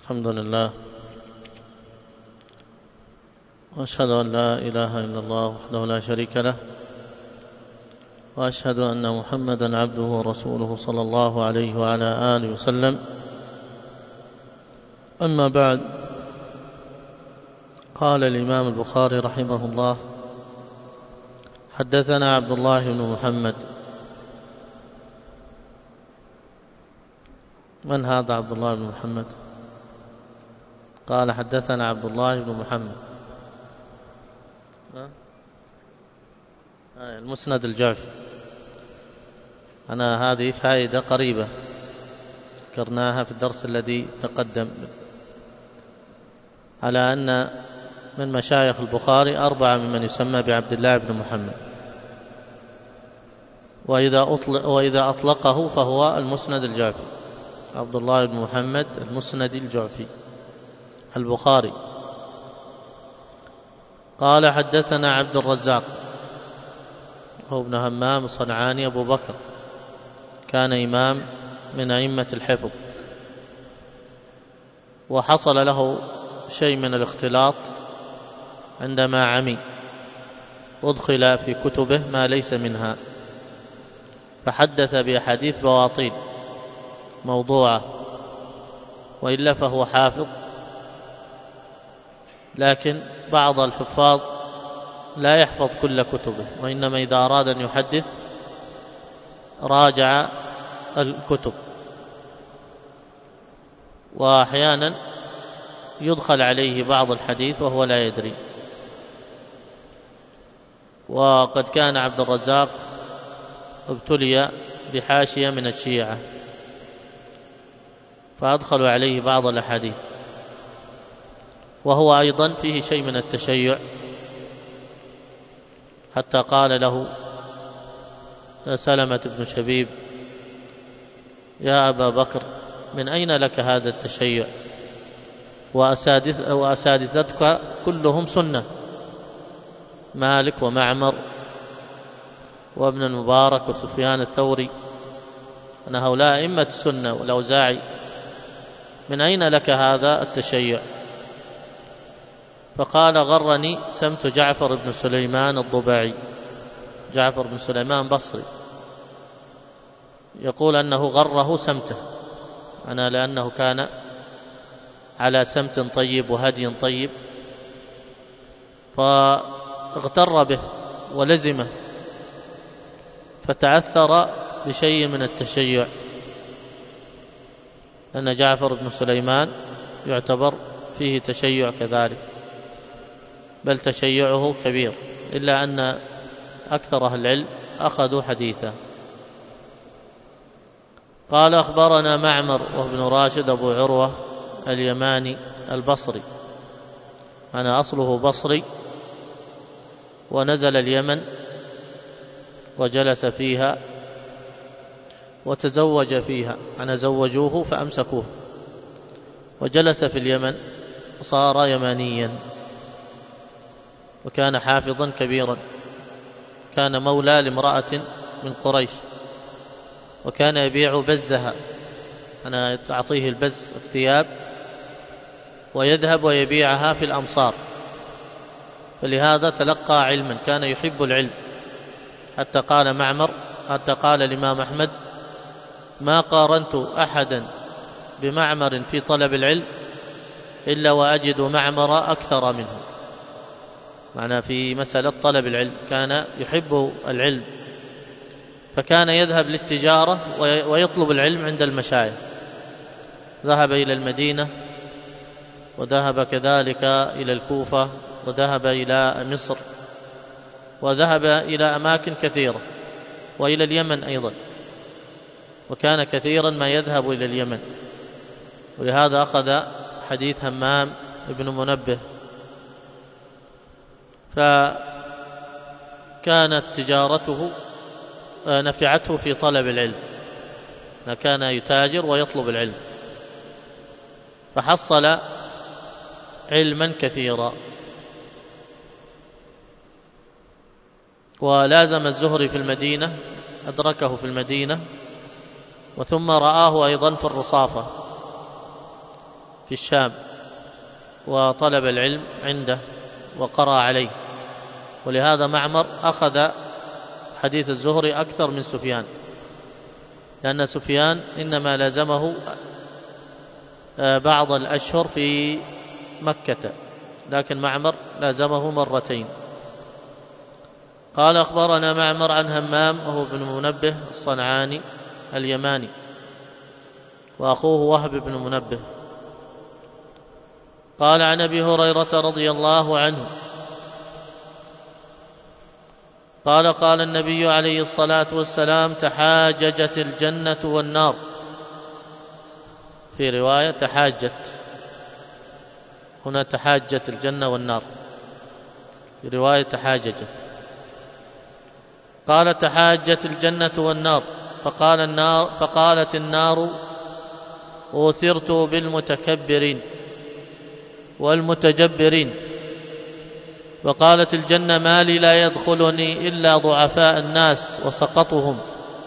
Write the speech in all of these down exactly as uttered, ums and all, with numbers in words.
الحمد لله، وأشهد أن لا إله إلا الله وحده لا شريك له، وأشهد أن محمدًا عبده ورسوله صلى الله عليه وعلى آله وسلم. أما بعد، قال الإمام البخاري رحمه الله: حدثنا عبد الله بن محمد. من هذا عبد الله بن محمد؟ قال: حدثنا عبد الله بن محمد. المسند الجعفي. أنا هذه فائدة قريبة ذكرناها في الدرس الذي تقدم، على أن من مشايخ البخاري أربعة ممن يسمى بعبد الله بن محمد، وإذا أطلق وإذا أطلقه فهو المسند الجعفي، عبد الله بن محمد المسند الجعفي البخاري. قال: حدثنا عبد الرزاق هو ابن همام الصنعاني أبو بكر، كان إمام من أئمة الحفظ، وحصل له شيء من الاختلاط عندما عمي، أدخل في كتبه ما ليس منها، فحدث بأحاديث بواطيل موضوعة، وإلا فهو حافظ، لكن بعض الحفاظ لا يحفظ كل كتبه، وإنما إذا أراد أن يحدث راجع الكتب، وأحيانا يدخل عليه بعض الحديث وهو لا يدري. وقد كان عبد الرزاق ابتلي بحاشية من الشيعة، فأدخلوا عليه بعض الأحاديث، وهو أيضا فيه شيء من التشيع، حتى قال له سلمة بن شبيب: يا أبا بكر، من أين لك هذا التشيع؟ وأسادث وأسادثتك كلهم سنة، مالك ومعمر وابن المبارك وسفيان الثوري، أن هؤلاء أئمة السنة والأوزاعي، من أين لك هذا التشيع؟ فقال: غرني سمت جعفر بن سليمان الضباعي. جعفر بن سليمان بصري، يقول أنه غره سمته، أنا لأنه كان على سمت طيب وهدي طيب، فاغتر به ولزمه، فتعثر بشيء من التشيع، أن جعفر بن سليمان يعتبر فيه تشيع كذلك، بل تشيعه كبير، إلا أن أكثر أهل العلم أخذوا حديثه. قال: أخبرنا معمر وابن راشد أبو عروة اليماني البصري، أنا أصله بصري، ونزل اليمن وجلس فيها وتزوج فيها، أنا زوجوه فأمسكوه، وجلس في اليمن وصار يمانيا، وكان حافظا كبيرا، كان مولى لامرأة من قريش، وكان يبيع بزها، أنا تعطيه البز الثياب ويذهب ويبيعها في الأمصار، فلهذا تلقى علما، كان يحب العلم، حتى قال معمر حتى قال الإمام أحمد: ما قارنت أحدا بمعمر في طلب العلم إلا وأجد معمر أكثر منه، معنى في مسألة طلب العلم، كان يحب العلم، فكان يذهب للتجارة ويطلب العلم عند المشايخ، ذهب إلى المدينة، وذهب كذلك إلى الكوفة، وذهب إلى مصر، وذهب إلى أماكن كثيرة، وإلى اليمن أيضا، وكان كثيرا ما يذهب إلى اليمن، ولهذا أخذ حديث همام ابن منبه، فكانت تجارته نفعته في طلب العلم، كان يتاجر ويطلب العلم، فحصل علما كثيرا. ولازم الزهري في المدينة، أدركه في المدينة، وثم رآه أيضا في الرصافة في الشام وطلب العلم عنده وقرأ عليه، ولهذا معمر أخذ حديث الزهري أكثر من سفيان، لأن سفيان إنما لازمه بعض الأشهر في مكة، لكن معمر لازمه مرتين. قال أخبرنا معمر عن همام وهو بن منبه الصنعاني اليماني، وأخوه وهب بن منبه، قال عن أبي هريرة رضي الله عنه قال قال النبي عليه الصلاة والسلام: تحاججت الجنة والنار. في رواية تحاجت، هنا تحاجت الجنة والنار، في رواية تحاججت. قال: تحاجت الجنة والنار، فقال النار فقالت النار: أوثرت بالمتكبرين والمتجبرين. وقالت الجنة: ما لي لا يدخلني إلا ضعفاء الناس وسقطهم.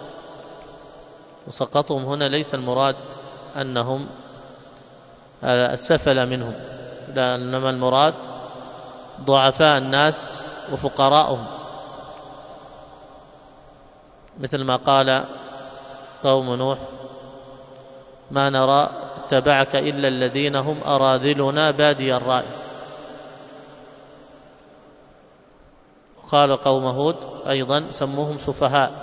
وسقطهم هنا ليس المراد أنهم السفل منهم، إنما المراد ضعفاء الناس وفقراءهم، مثل ما قال قوم نوح: ما نرى اتبعك إلا الذين هم أراذلنا بادي الرأي. وقال قوم هود أيضا: سموهم سفهاء،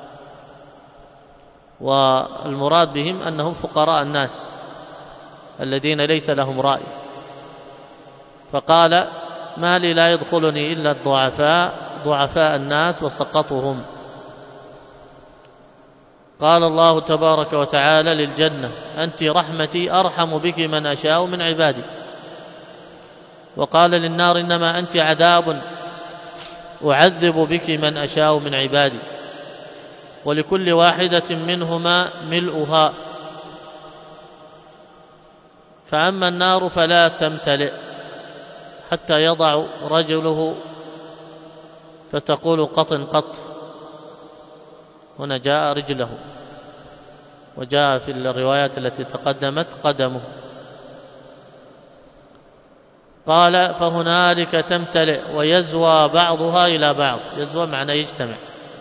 والمراد بهم أنهم فقراء الناس الذين ليس لهم رأي. فقال: ما لي لا يدخلني إلا الضعفاء ضعفاء الناس وسقطهم. قال الله تبارك وتعالى للجنة: أنت رحمتي أرحم بك من أشاء من عبادي. وقال للنار: إنما أنت عذاب أعذب بك من أشاء من عبادي، ولكل واحدة منهما ملؤها، فأما النار فلا تمتلئ حتى يضع رجله فتقول قط قط. هنا جاء رجله، وجاء في الروايات التي تقدمت قدمه. قال: فهنالك تمتلئ ويزوى بعضها إلى بعض. يزوى معنى يجتمع.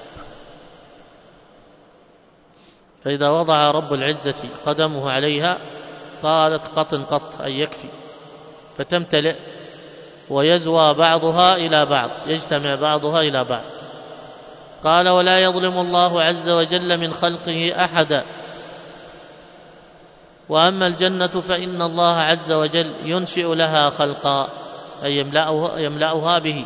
فإذا وضع رب العزة قدمه عليها قالت قط قط، أي يكفي، فتمتلئ ويزوى بعضها إلى بعض، يجتمع بعضها إلى بعض. قال: ولا يظلم الله عز وجل من خلقه أحدا. وأما الجنة فإن الله عز وجل ينشئ لها خلقا، أي يملأها, يملأها به.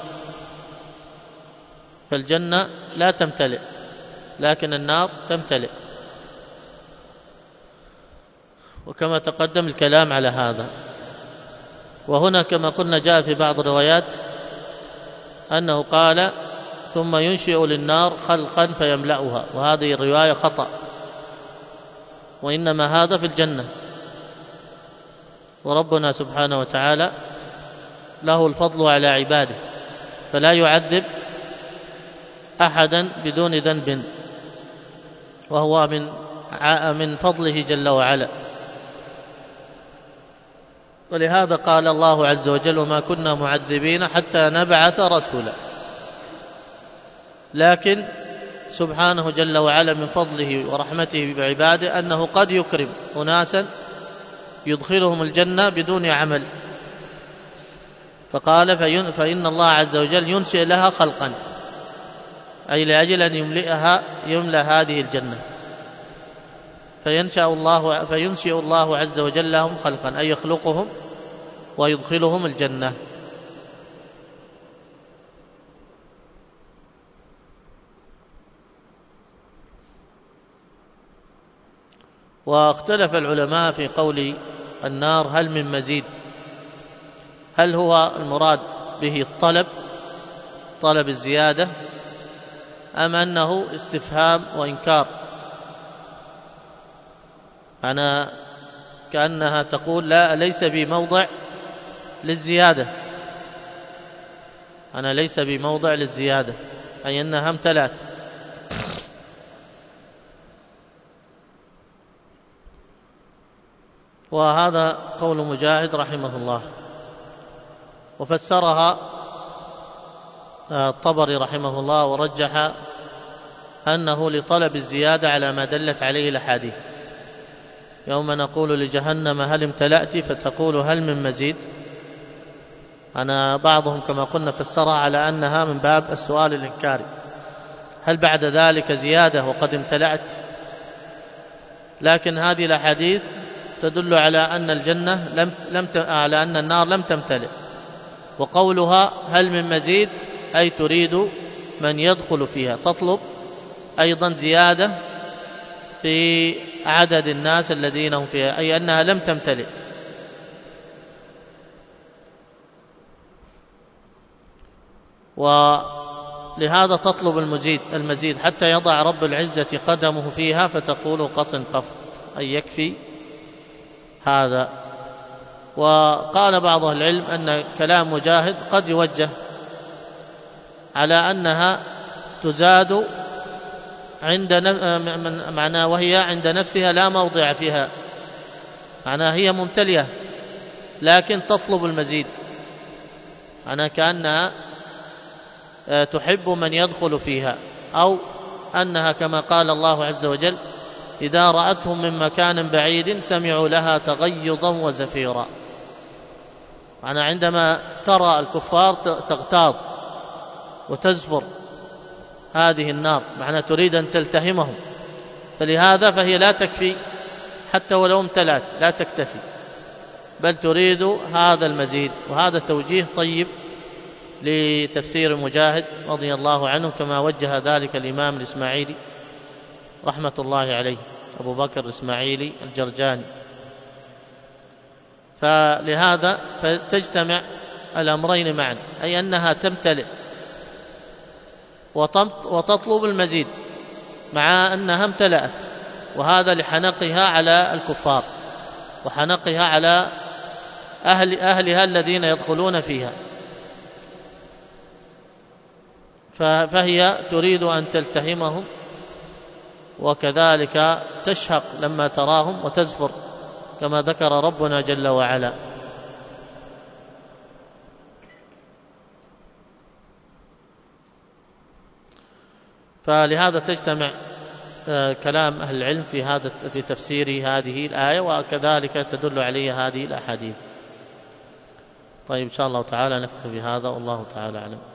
فالجنة لا تمتلئ، لكن النار تمتلئ، وكما تقدم الكلام على هذا. وهنا كما قلنا جاء في بعض الروايات أنه قال: ثم ينشئ للنار خلقا فيملأها، وهذه الرواية خطأ، وإنما هذا في الجنة. وربنا سبحانه وتعالى له الفضل على عباده، فلا يعذب أحدا بدون ذنب، وهو من من فضله جل وعلا. ولهذا قال الله عز وجل: وما كنا معذبين حتى نبعث رسولا. لكن سبحانه جل وعلا من فضله ورحمته بعباده أنه قد يكرم أناسا يدخلهم الجنة بدون عمل، فقال: فإن الله عز وجل ينشئ لها خلقا، أي لأجل أن يملئها يملأ هذه الجنة، فينشأ الله فينشئ الله عز وجل لهم خلقا، أي يخلقهم ويدخلهم الجنة. واختلف العلماء في قول النار هل من مزيد، هل هو المراد به الطلب طلب الزيادة، أم أنه استفهام وإنكار؟ أنا كأنها تقول: لا، ليس بي موضع للزيادة، أنا ليس بي موضع للزيادة، أي أنها امتلأت. وهذا قول مجاهد رحمه الله. وفسرها الطبري رحمه الله ورجح أنه لطلب الزيادة على ما دلت عليه الأحاديث. يوم نقول لجهنم هل امتلأت فتقول هل من مزيد. أنا بعضهم كما قلنا فسرها على أنها من باب السؤال الإنكاري، هل بعد ذلك زيادة وقد امتلأت؟ لكن هذه الأحاديث تدل على أن الجنة لم لم على أن النار لم تمتلئ، وقولها هل من مزيد أي تريد من يدخل فيها، تطلب أيضا زيادة في عدد الناس الذين هم فيها، أي أنها لم تمتلئ. ولهذا تطلب المزيد المزيد حتى يضع رب العزة قدمه فيها فتقول قط قفط، أي يكفي هذا. وقال بعض أهل العلم أن كلام مجاهد قد يوجه على أنها تزاد عند معناه وهي عند نفسها لا موضع فيها، معناها هي ممتلئة لكن تطلب المزيد، معناها كأنها تحب من يدخل فيها، أو أنها كما قال الله عز وجل إذا رأتهم من مكان بعيد سمعوا لها تغيظا وزفيرا، معناها عندما ترى الكفار تغتاظ وتزفر هذه النار، معناها تريد أن تلتهمهم، فلهذا فهي لا تكفي حتى ولو امتلأت لا تكتفي، بل تريد هذا المزيد. وهذا توجيه طيب لتفسير مجاهد رضي الله عنه، كما وجه ذلك الإمام الإسماعيلي رحمة الله عليه أبو بكر الإسماعيلي الجرجاني. فلهذا فتجتمع الأمرين معا، أي أنها تمتلئ وتطلب المزيد مع أنها امتلأت، وهذا لحنقها على الكفار وحنقها على أهل أهلها الذين يدخلون فيها، فهي تريد أن تلتهمهم، وكذلك تشهق لما تراهم وتزفر كما ذكر ربنا جل وعلا. فلهذا تجتمع كلام أهل العلم في هذا في تفسير هذه الآية، وكذلك تدل عليه هذه الأحاديث. طيب إن شاء الله تعالى نكتفي بهذا، والله تعالى أعلم.